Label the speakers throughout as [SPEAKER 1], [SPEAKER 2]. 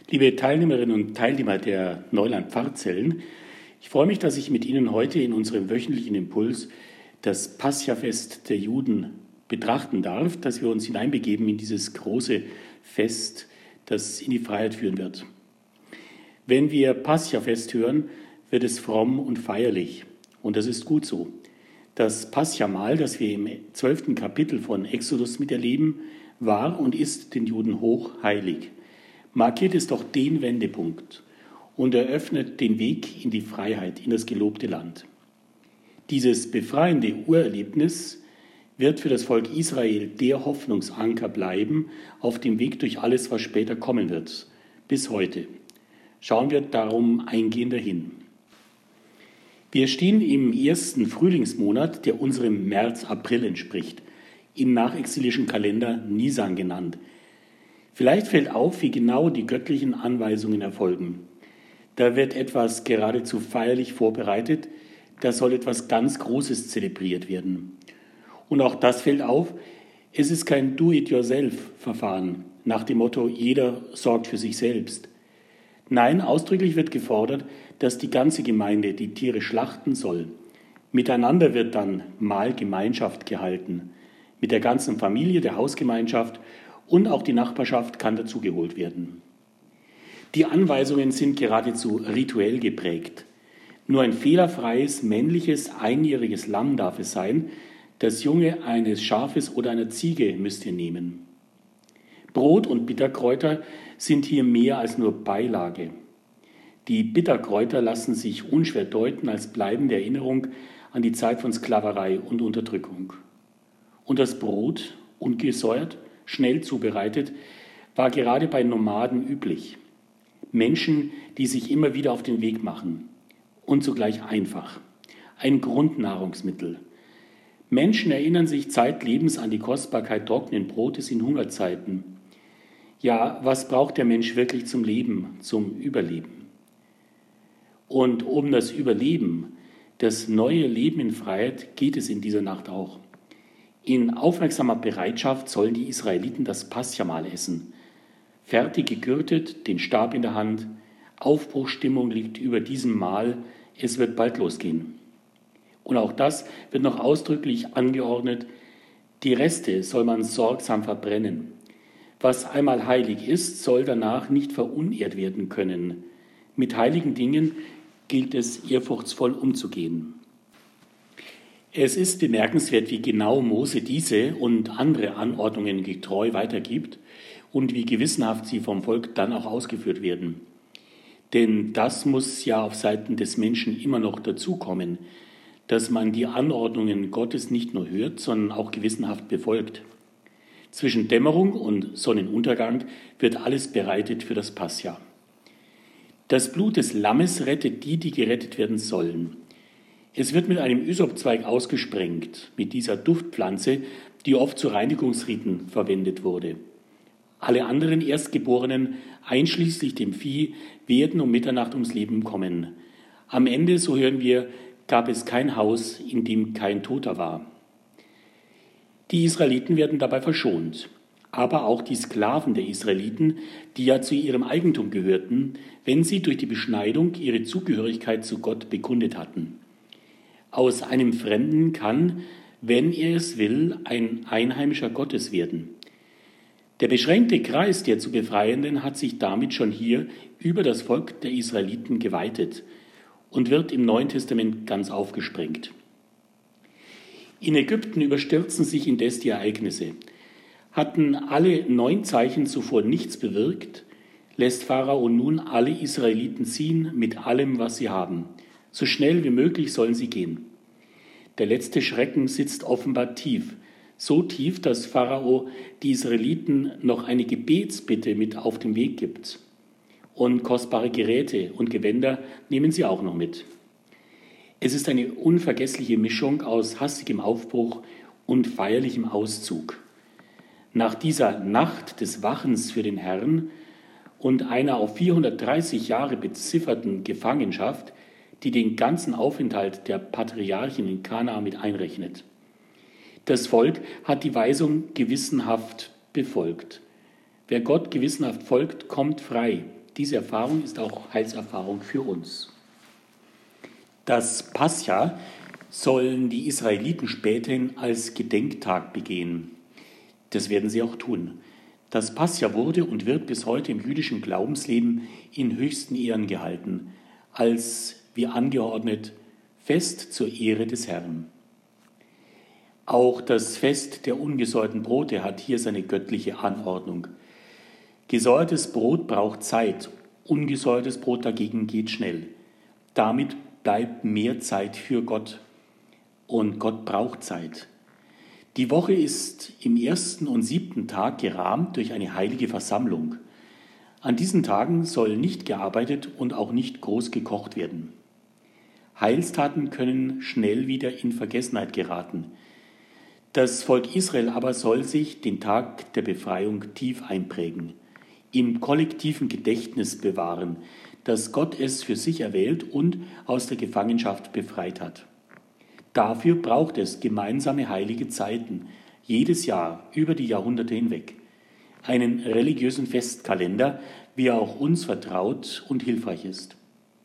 [SPEAKER 1] Liebe Teilnehmerinnen und Teilnehmer der Neuland-Pfarrzellen, ich freue mich, dass ich mit Ihnen heute in unserem wöchentlichen Impuls das Pascha-Fest der Juden betrachten darf, dass wir uns hineinbegeben in dieses große Fest, das in die Freiheit führen wird. Wenn wir Pascha-Fest hören, wird es fromm und feierlich. Und das ist gut so. Das Pascha-Mahl, das wir im 12. Kapitel von Exodus miterleben, war und ist den Juden hochheilig. Markiert es doch den Wendepunkt und eröffnet den Weg in die Freiheit, in das gelobte Land. Dieses befreiende Urerlebnis wird für das Volk Israel der Hoffnungsanker bleiben auf dem Weg durch alles, was später kommen wird, bis heute. Schauen wir darum eingehender hin. Wir stehen im ersten Frühlingsmonat, der unserem März-April entspricht, im nachexilischen Kalender Nisan genannt. Vielleicht fällt auf, wie genau die göttlichen Anweisungen erfolgen. Da wird etwas geradezu feierlich vorbereitet, da soll etwas ganz Großes zelebriert werden. Und auch das fällt auf, es ist kein Do-it-yourself-Verfahren nach dem Motto, jeder sorgt für sich selbst. Nein, ausdrücklich wird gefordert, dass die ganze Gemeinde die Tiere schlachten soll. Miteinander wird dann Mahlgemeinschaft gehalten, mit der ganzen Familie, der Hausgemeinschaft, und auch die Nachbarschaft kann dazugeholt werden. Die Anweisungen sind geradezu rituell geprägt. Nur ein fehlerfreies, männliches, einjähriges Lamm darf es sein. Das Junge eines Schafes oder einer Ziege müsst ihr nehmen. Brot und Bitterkräuter sind hier mehr als nur Beilage. Die Bitterkräuter lassen sich unschwer deuten als bleibende Erinnerung an die Zeit von Sklaverei und Unterdrückung. Und das Brot, ungesäuert, schnell zubereitet, war gerade bei Nomaden üblich. Menschen, die sich immer wieder auf den Weg machen und zugleich einfach. Ein Grundnahrungsmittel. Menschen erinnern sich zeitlebens an die Kostbarkeit trockenen Brotes in Hungerzeiten. Ja, was braucht der Mensch wirklich zum Leben, zum Überleben? Und um das Überleben, das neue Leben in Freiheit, geht es in dieser Nacht auch. In aufmerksamer Bereitschaft sollen die Israeliten das Pascha-Mahl essen. Fertig gegürtet, den Stab in der Hand, Aufbruchsstimmung liegt über diesem Mahl, es wird bald losgehen. Und auch das wird noch ausdrücklich angeordnet, die Reste soll man sorgsam verbrennen. Was einmal heilig ist, soll danach nicht verunehrt werden können. Mit heiligen Dingen gilt es, ehrfurchtsvoll umzugehen. Es ist bemerkenswert, wie genau Mose diese und andere Anordnungen getreu weitergibt und wie gewissenhaft sie vom Volk dann auch ausgeführt werden. Denn das muss ja auf Seiten des Menschen immer noch dazukommen, dass man die Anordnungen Gottes nicht nur hört, sondern auch gewissenhaft befolgt. Zwischen Dämmerung und Sonnenuntergang wird alles bereitet für das Pascha. Das Blut des Lammes rettet die, die gerettet werden sollen. Es wird mit einem Ysopzweig ausgesprengt, mit dieser Duftpflanze, die oft zu Reinigungsriten verwendet wurde. Alle anderen Erstgeborenen, einschließlich dem Vieh, werden um Mitternacht ums Leben kommen. Am Ende, so hören wir, gab es kein Haus, in dem kein Toter war. Die Israeliten werden dabei verschont, aber auch die Sklaven der Israeliten, die ja zu ihrem Eigentum gehörten, wenn sie durch die Beschneidung ihre Zugehörigkeit zu Gott bekundet hatten. Aus einem Fremden kann, wenn er es will, ein Einheimischer Gottes werden. Der beschränkte Kreis der zu Befreienden hat sich damit schon hier über das Volk der Israeliten geweitet und wird im Neuen Testament ganz aufgesprengt. In Ägypten überstürzen sich indes die Ereignisse. Hatten alle 9 Zeichen zuvor nichts bewirkt, lässt Pharao nun alle Israeliten ziehen mit allem, was sie haben. So schnell wie möglich sollen sie gehen. Der letzte Schrecken sitzt offenbar tief, so tief, dass Pharao die Israeliten noch eine Gebetsbitte mit auf den Weg gibt. Und kostbare Geräte und Gewänder nehmen sie auch noch mit. Es ist eine unvergessliche Mischung aus hastigem Aufbruch und feierlichem Auszug. Nach dieser Nacht des Wachens für den Herrn und einer auf 430 Jahre bezifferten Gefangenschaft, die den ganzen Aufenthalt der Patriarchen in Kana mit einrechnet. Das Volk hat die Weisung gewissenhaft befolgt. Wer Gott gewissenhaft folgt, kommt frei. Diese Erfahrung ist auch Heilserfahrung für uns. Das Pascha sollen die Israeliten späterhin als Gedenktag begehen. Das werden sie auch tun. Das Pascha wurde und wird bis heute im jüdischen Glaubensleben in höchsten Ehren gehalten, als, wie angeordnet, Fest zur Ehre des Herrn. Auch das Fest der ungesäuerten Brote hat hier seine göttliche Anordnung. Gesäuertes Brot braucht Zeit, ungesäuertes Brot dagegen geht schnell. Damit bleibt mehr Zeit für Gott. Und Gott braucht Zeit. Die Woche ist im 1. und 7. Tag gerahmt durch eine heilige Versammlung. An diesen Tagen soll nicht gearbeitet und auch nicht groß gekocht werden. Heilstaten können schnell wieder in Vergessenheit geraten. Das Volk Israel aber soll sich den Tag der Befreiung tief einprägen, im kollektiven Gedächtnis bewahren, dass Gott es für sich erwählt und aus der Gefangenschaft befreit hat. Dafür braucht es gemeinsame heilige Zeiten, jedes Jahr über die Jahrhunderte hinweg. Einen religiösen Festkalender, wie er auch uns vertraut und hilfreich ist.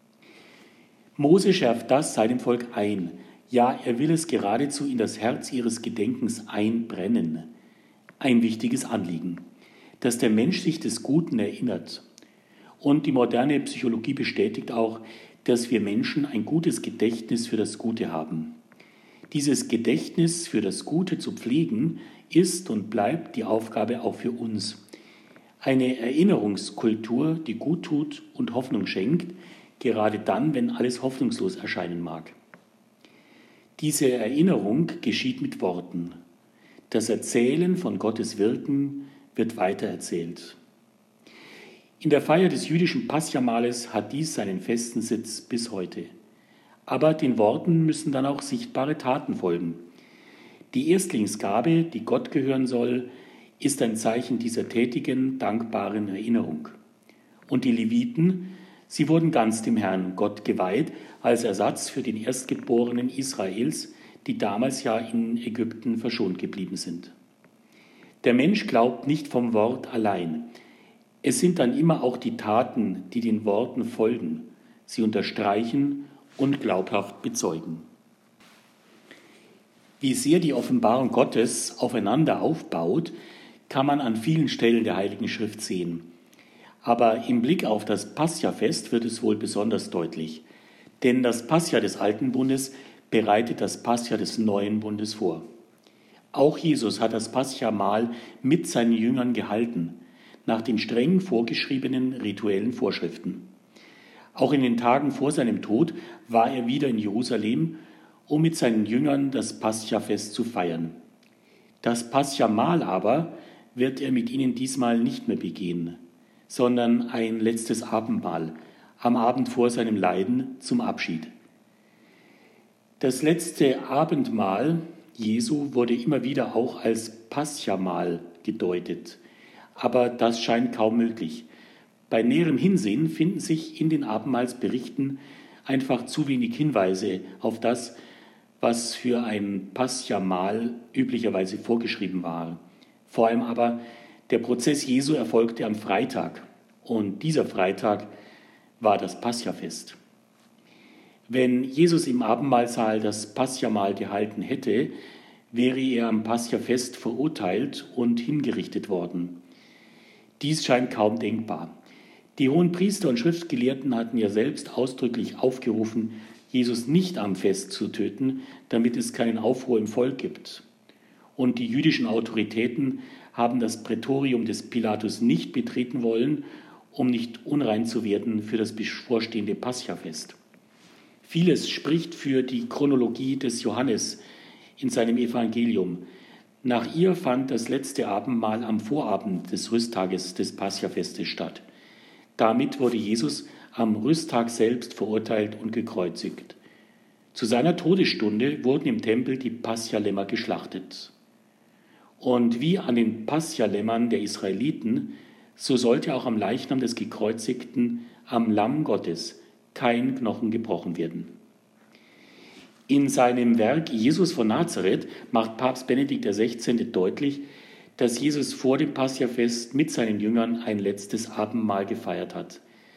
[SPEAKER 1] Mose schärft das seinem Volk ein. Ja, er will es geradezu in das Herz ihres Gedenkens einbrennen. Ein wichtiges Anliegen, dass der Mensch sich des Guten erinnert. Und die moderne Psychologie bestätigt auch, dass wir Menschen ein gutes Gedächtnis für das Gute haben. Dieses Gedächtnis für das Gute zu pflegen, ist und bleibt die Aufgabe auch für uns. Eine Erinnerungskultur, die gut tut und Hoffnung schenkt, gerade dann, wenn alles hoffnungslos erscheinen mag. Diese Erinnerung geschieht mit Worten. Das Erzählen von Gottes Wirken wird weitererzählt. In der Feier des jüdischen Pascha-Mahles hat dies seinen festen Sitz bis heute. Aber den Worten müssen dann auch sichtbare Taten folgen. Die Erstlingsgabe, die Gott gehören soll, ist ein Zeichen dieser tätigen, dankbaren Erinnerung. Und die Leviten, sie wurden ganz dem Herrn Gott geweiht, als Ersatz für den Erstgeborenen Israels, die damals ja in Ägypten verschont geblieben sind. Der Mensch glaubt nicht vom Wort allein. Es sind dann immer auch die Taten, die den Worten folgen, sie unterstreichen und glaubhaft bezeugen. Wie sehr die Offenbarung Gottes aufeinander aufbaut, kann man an vielen Stellen der Heiligen Schrift sehen. Aber im Blick auf das Pascha-Fest wird es wohl besonders deutlich. Denn das Pascha des Alten Bundes bereitet das Pascha des Neuen Bundes vor. Auch Jesus hat das Pascha-Mahl mit seinen Jüngern gehalten, nach den streng vorgeschriebenen rituellen Vorschriften. Auch in den Tagen vor seinem Tod war er wieder in Jerusalem, um mit seinen Jüngern das Pascha-Fest zu feiern. Das Pascha-Mahl aber wird er mit ihnen diesmal nicht mehr begehen, sondern ein letztes Abendmahl am Abend vor seinem Leiden zum Abschied. Das letzte Abendmahl Jesu wurde immer wieder auch als Pascha-Mahl gedeutet, aber das scheint kaum möglich. Bei näherem Hinsehen finden sich in den Abendmahlsberichten einfach zu wenig Hinweise auf das, was für ein Pascha-Mahl üblicherweise vorgeschrieben war. Vor allem aber, der Prozess Jesu erfolgte am Freitag und dieser Freitag war das Pascha-Fest. Wenn Jesus im Abendmahlsaal das Pascha-Mahl gehalten hätte, wäre er am Pascha-Fest verurteilt und hingerichtet worden. Dies scheint kaum denkbar. Die Hohenpriester und Schriftgelehrten hatten ja selbst ausdrücklich aufgerufen, Jesus nicht am Fest zu töten, damit es keinen Aufruhr im Volk gibt. Und die jüdischen Autoritäten haben das Prätorium des Pilatus nicht betreten wollen, um nicht unrein zu werden für das bevorstehende Pascha-Fest. Vieles spricht für die Chronologie des Johannes in seinem Evangelium. Nach ihr fand das letzte Abendmahl am Vorabend des Rüsttages des Pascha-Festes statt. Damit wurde Jesus am Rüsttag selbst verurteilt und gekreuzigt. Zu seiner Todesstunde wurden im Tempel die Pascha-Lämmer geschlachtet. Und wie an den Pascha-Lämmern der Israeliten, so sollte auch am Leichnam des Gekreuzigten, am Lamm Gottes, kein Knochen gebrochen werden. In seinem Werk Jesus von Nazareth macht Papst Benedikt XVI. Deutlich, dass Jesus vor dem Pascha-Fest mit seinen Jüngern ein letztes Abendmahl gefeiert hat.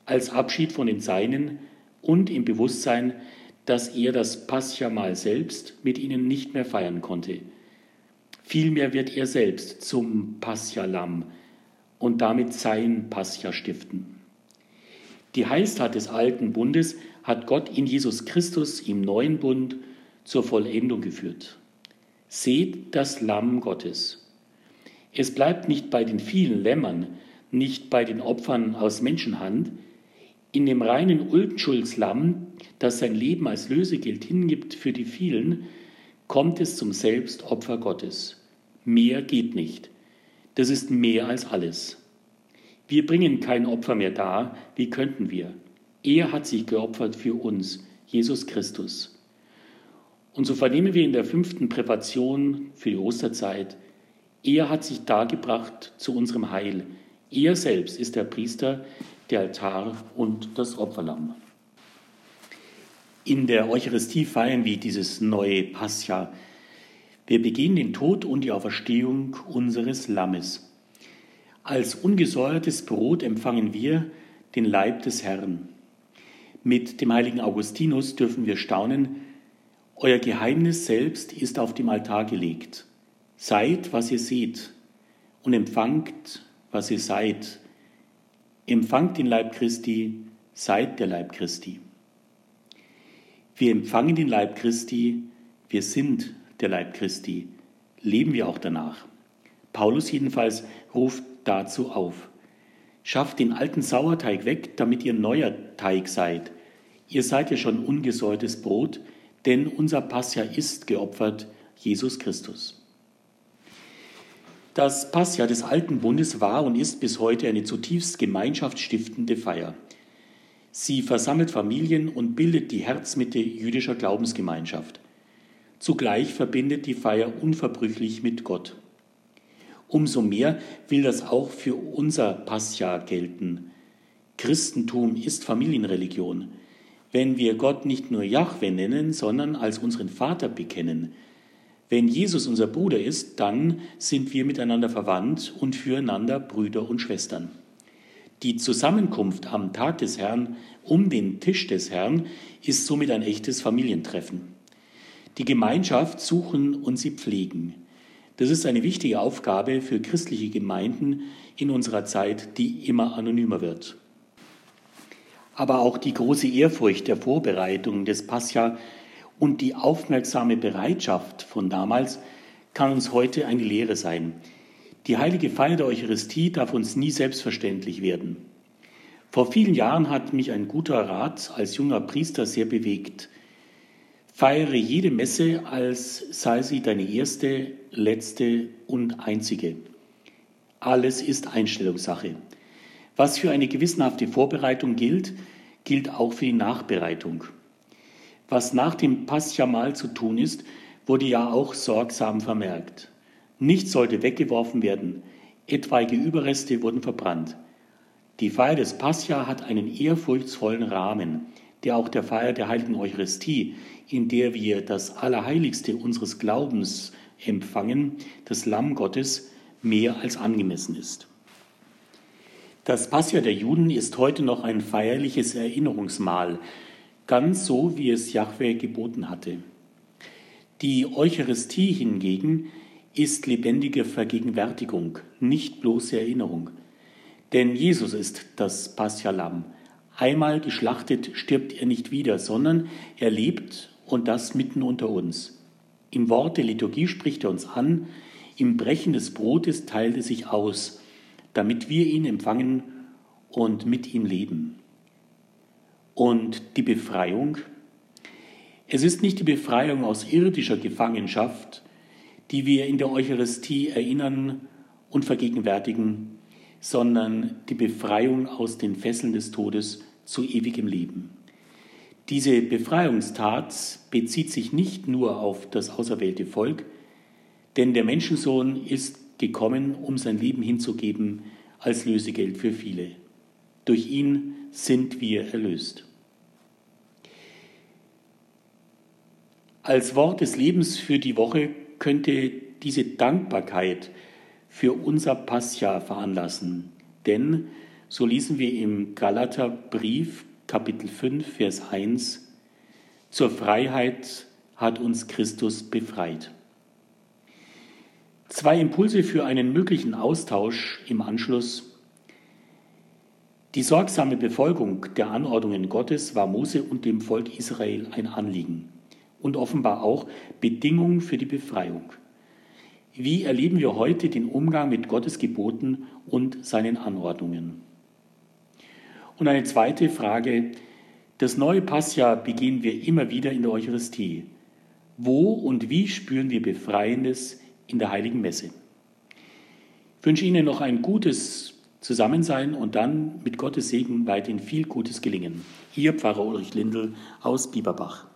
[SPEAKER 1] als Abschied von den Seinen und im Bewusstsein, dass er das Pascha-Mahl selbst mit ihnen nicht mehr feiern konnte. Vielmehr wird er selbst zum Pascha-Lamm und damit sein Pascha stiften. Die Heilstat des alten Bundes hat Gott in Jesus Christus im neuen Bund zur Vollendung geführt. Seht das Lamm Gottes. Es bleibt nicht bei den vielen Lämmern, nicht bei den Opfern aus Menschenhand. In dem reinen Unschuldslamm, das sein Leben als Lösegeld hingibt für die vielen, kommt es zum Selbstopfer Gottes. Mehr geht nicht. Das ist mehr als alles. Wir bringen kein Opfer mehr dar, wie könnten wir? Er hat sich geopfert für uns, Jesus Christus. Und so vernehmen wir in der 5. Präparation für die Osterzeit, er hat sich dargebracht zu unserem Heil. Er selbst ist der Priester, der Altar und das Opferlamm. In der Eucharistie feiern wir dieses neue Pascha. Wir begehen den Tod und die Auferstehung unseres Lammes. Als ungesäuertes Brot empfangen wir den Leib des Herrn. Mit dem heiligen Augustinus dürfen wir staunen, euer Geheimnis selbst ist auf dem Altar gelegt. Seid, was ihr seht, und empfangt, was ihr seid. Empfangt den Leib Christi, seid der Leib Christi. Wir empfangen den Leib Christi, wir sind der Leib Christi. Leben wir auch danach. Paulus jedenfalls ruft dazu auf. Schafft den alten Sauerteig weg, damit ihr neuer Teig seid. Ihr seid ja schon ungesäuertes Brot, denn unser Pascha ist geopfert, Jesus Christus. Das Pascha des alten Bundes war und ist bis heute eine zutiefst gemeinschaftsstiftende Feier. Sie versammelt Familien und bildet die Herzmitte jüdischer Glaubensgemeinschaft. Zugleich verbindet die Feier unverbrüchlich mit Gott. Umso mehr will das auch für unser Pascha gelten. Christentum ist Familienreligion. Wenn wir Gott nicht nur Jahwe nennen, sondern als unseren Vater bekennen. Wenn Jesus unser Bruder ist, dann sind wir miteinander verwandt und füreinander Brüder und Schwestern. Die Zusammenkunft am Tag des Herrn um den Tisch des Herrn ist somit ein echtes Familientreffen. Die Gemeinschaft suchen und sie pflegen. Das ist eine wichtige Aufgabe für christliche Gemeinden in unserer Zeit, die immer anonymer wird. Aber auch die große Ehrfurcht der Vorbereitung des Pascha und die aufmerksame Bereitschaft von damals kann uns heute eine Lehre sein. Die heilige Feier der Eucharistie darf uns nie selbstverständlich werden. Vor vielen Jahren hat mich ein guter Rat als junger Priester sehr bewegt. Feiere jede Messe, als sei sie deine erste, letzte und einzige. Alles ist Einstellungssache. Was für eine gewissenhafte Vorbereitung gilt, gilt auch für die Nachbereitung. Was nach dem Pascha-Mahl zu tun ist, wurde ja auch sorgsam vermerkt. Nichts sollte weggeworfen werden, etwaige Überreste wurden verbrannt. Die Feier des Pascha hat einen ehrfurchtsvollen Rahmen, der auch der Feier der heiligen Eucharistie, in der wir das Allerheiligste unseres Glaubens empfangen, das Lamm Gottes, mehr als angemessen ist. Das Pascha der Juden ist heute noch ein feierliches Erinnerungsmahl, ganz so, wie es Jahwe geboten hatte. Die Eucharistie hingegen ist lebendige Vergegenwärtigung, nicht bloße Erinnerung. Denn Jesus ist das Pascha-Lamm. Einmal geschlachtet stirbt er nicht wieder, sondern er lebt und das mitten unter uns. Im Wort der Liturgie spricht er uns an, im Brechen des Brotes teilt er sich aus, damit wir ihn empfangen und mit ihm leben. Und die Befreiung? Es ist nicht die Befreiung aus irdischer Gefangenschaft, die wir in der Eucharistie erinnern und vergegenwärtigen, sondern die Befreiung aus den Fesseln des Todes zu ewigem Leben. Diese Befreiungstat bezieht sich nicht nur auf das auserwählte Volk, denn der Menschensohn ist gekommen, um sein Leben hinzugeben als Lösegeld für viele. Durch ihn sind wir erlöst. Als Wort des Lebens für die Woche könnte diese Dankbarkeit für unser Pascha veranlassen. Denn So lesen wir im Galaterbrief, Kapitel 5, Vers 1, zur Freiheit hat uns Christus befreit. 2 Impulse für einen möglichen Austausch im Anschluss. Die sorgsame Befolgung der Anordnungen Gottes war Mose und dem Volk Israel ein Anliegen und offenbar auch Bedingung für die Befreiung. Wie erleben wir heute den Umgang mit Gottes Geboten und seinen Anordnungen? Und eine zweite Frage. Das neue Passjahr begehen wir immer wieder in der Eucharistie. Wo und wie spüren wir Befreiendes in der Heiligen Messe? Ich wünsche Ihnen noch ein gutes Zusammensein und dann mit Gottes Segen weiterhin viel Gutes gelingen. Ihr Pfarrer Ulrich Lindl aus Bieberbach.